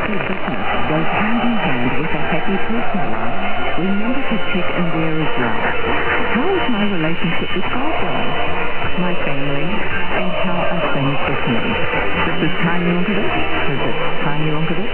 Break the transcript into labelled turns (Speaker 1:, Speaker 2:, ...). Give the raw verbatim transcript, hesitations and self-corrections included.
Speaker 1: successful business goes hand in hand with a happy personal life, remember to check in there as well. How is my relationship with God going? My family, and how are things with me? This is Tanya Longavitch. Visit Tanya Longavitch